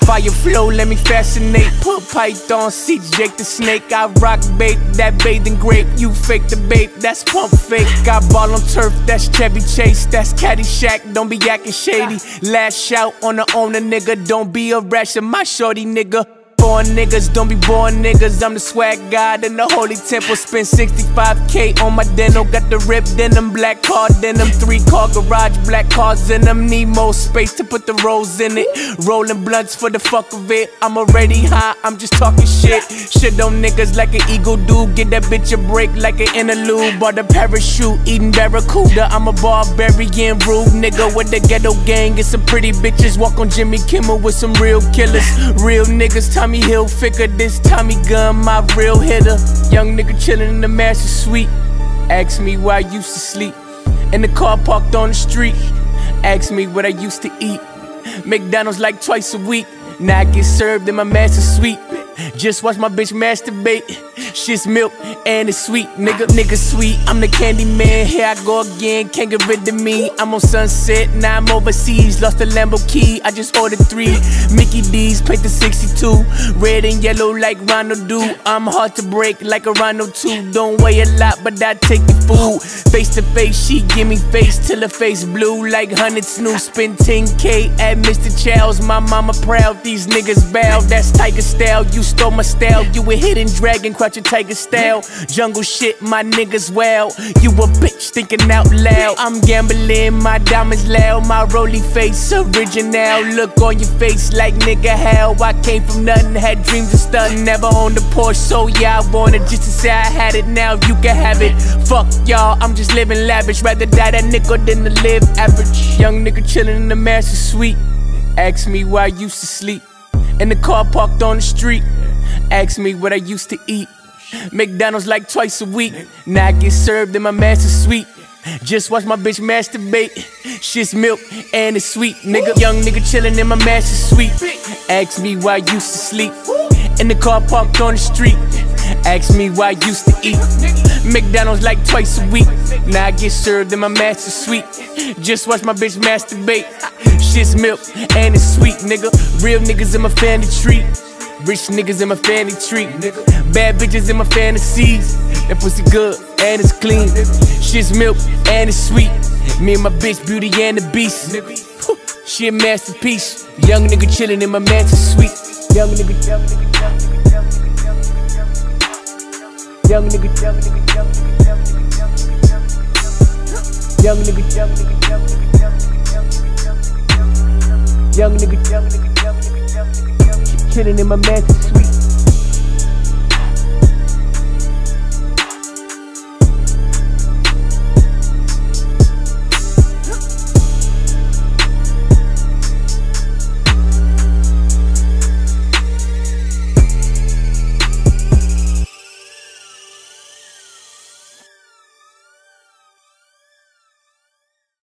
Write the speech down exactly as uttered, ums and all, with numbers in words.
Fire flow, let me fascinate. Put python, see Jake the snake. I rock bait, that bathing grape. You fake the bait, that's pump fake. Got ball on turf, that's Chevy Chase. That's Caddyshack, don't be acting shady. Last shout on the owner, nigga. Don't be a rash of my shorty, nigga. Born niggas, don't be born niggas. I'm the swag god in the holy temple. Spend sixty-five K on my dental. Got the ripped denim, black car denim. Three car garage, black cars in them. Need more space to put the rolls in it. Rolling blunts for the fuck of it. I'm already high, I'm just talking shit. Shit on niggas like an eagle do. Get that bitch a break like an interlude. Bought a parachute, eating barracuda. I'm a barbarian, rude nigga with the ghetto gang. Get some pretty bitches. Walk on Jimmy Kimmel with some real killers. Real niggas, Tommy Hilfiger, this Tommy gun, my real hitter. Young nigga chillin' in the master suite. Ask me where I used to sleep. In the car parked on the street. Ask me what I used to eat. McDonald's like twice a week. Now I get served in my master suite. Just watch my bitch masturbate. Shit's milk and it's sweet, nigga. Nigga sweet, I'm the candy man. Here I go again, can't get rid of me. I'm on Sunset, now I'm overseas. Lost a Lambo key, I just ordered three. Mickey D's, paint the sixty-two. Red and yellow like Ronald do. I'm hard to break like a Rhino too. Don't weigh a lot, but I take your food. Face to face, she give me face till her face blue like Honey Snoop. Spend ten K at Mister Chow's. My mama proud, these niggas bow. That's Tiger style, you stole my style. You a hidden dragon, crouching tiger style. Jungle shit, my niggas wow. You a bitch thinking out loud. I'm gambling, my diamonds loud. My roly face, original. Look on your face like nigga how I came from nothing, had dreams of stunting. Never owned a Porsche, so yeah, I wanted just to say I had it. Now you can have it. Fuck y'all, I'm just living lavish. Rather die that nickel than to live average. Young nigga chillin' in the master suite. Ask me where I used to sleep. In the car parked on the street. Ask me what I used to eat. McDonald's like twice a week. Now I get served in my master suite. Just watch my bitch masturbate. Shit's milk and it's sweet, nigga. Young nigga chillin' in my master suite. Ask me where I used to sleep. In the car parked on the street. Ask me where I used to eat. McDonald's like twice a week. Now I get served in my master suite. Just watch my bitch masturbate. Shit's milk and it's sweet, nigga. Real niggas in my family tree. Rich niggas in my family tree. Bad bitches in my fantasies. That pussy good and it's clean. Shit's milk and it's sweet. Me and my bitch Beauty and the Beast. She a masterpiece. Young nigga chillin' in my master suite. Young nigga, young nigga, young nigga, young nigga, young nigga, young nigga, young nigga, young nigga, young nigga, young nigga, young nigga, young nigga, young nigga, young nigga, chillin' in my master suite.